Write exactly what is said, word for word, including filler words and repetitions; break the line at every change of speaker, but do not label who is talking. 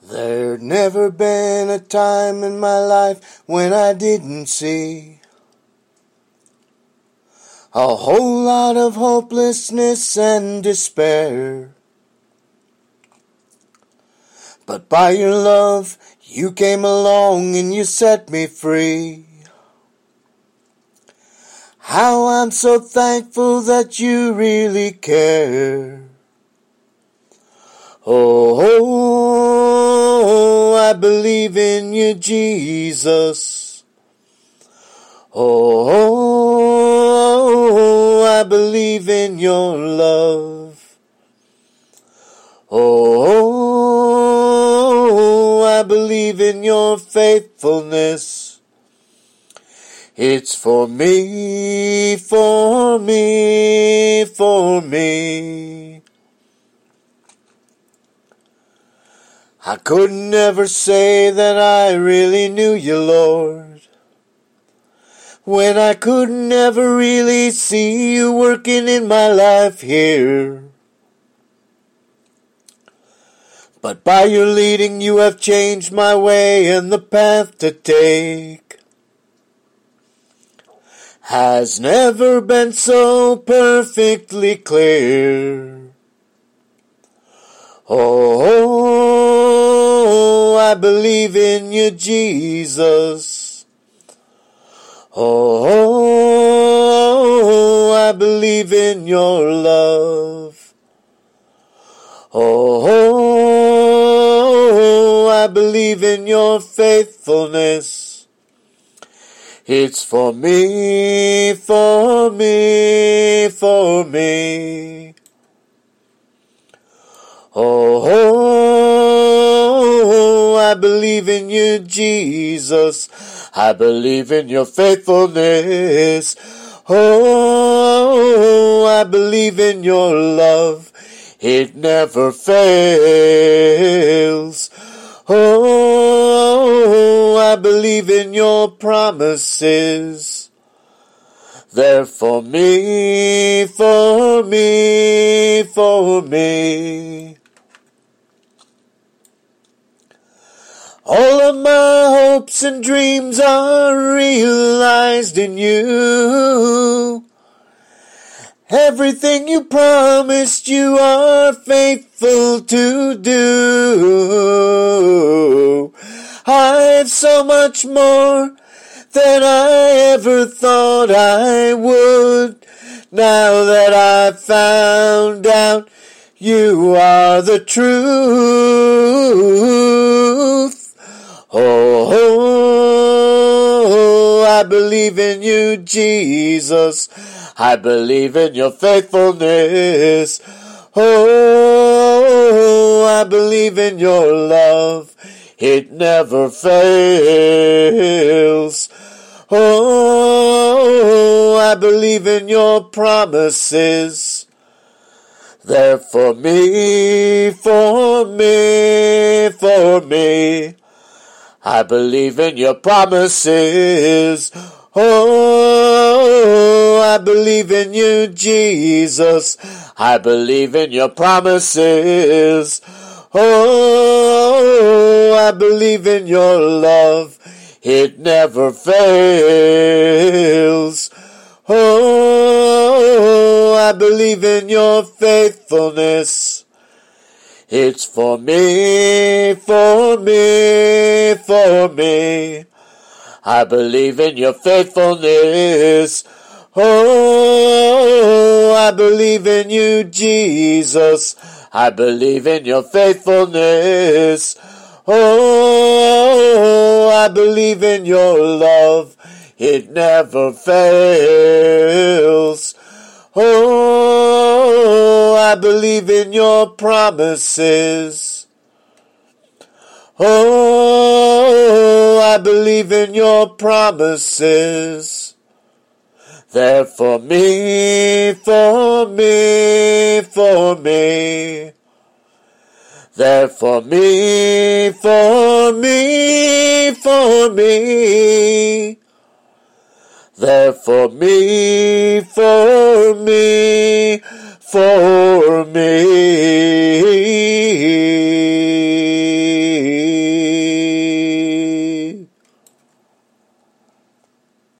There'd never been a time in my life when I didn't see a whole lot of hopelessness and despair. But by your love, you came along and you set me free. How I'm so thankful that you really care. Oh, I believe in you, Jesus. Oh, I believe in your love. Oh, I believe in your faithfulness. It's for me, for me, for me. I could never say that I really knew you, Lord, when I could never really see you working in my life here. But by your leading you have changed my way, and the path to take has never been so perfectly clear. Oh, I believe in you, Jesus. Oh, I believe in your love. Oh, I believe in your faithfulness. It's for me, for me, for me. Oh, I believe in you, Jesus. I believe in your faithfulness. Oh, I believe in your love. It never fails. Oh, I believe in your promises. They're for me, for me, for me. All of my hopes and dreams are realized in you. Everything you promised you are faithful to do. I've so much more than I ever thought I would. Now that I've found out you are the truth. Oh, I believe in you, Jesus. I believe in your faithfulness. Oh, I believe in your love. It never fails. Oh, I believe in your promises. They're for me, for me, for me. I believe in your promises. Oh, I believe in you, Jesus. I believe in your promises. Oh, I believe in your love. It never fails. Oh, I believe in your faithfulness. It's for me, for me, for me. I believe in your faithfulness. Oh, I believe in you, Jesus. I believe in your faithfulness. Oh, I believe in your love. It never fails. Oh, I believe in your promises. Oh, I believe in your promises. They're for me, for me, for me. They're for me, for me, for me. They're for me, for me, for me.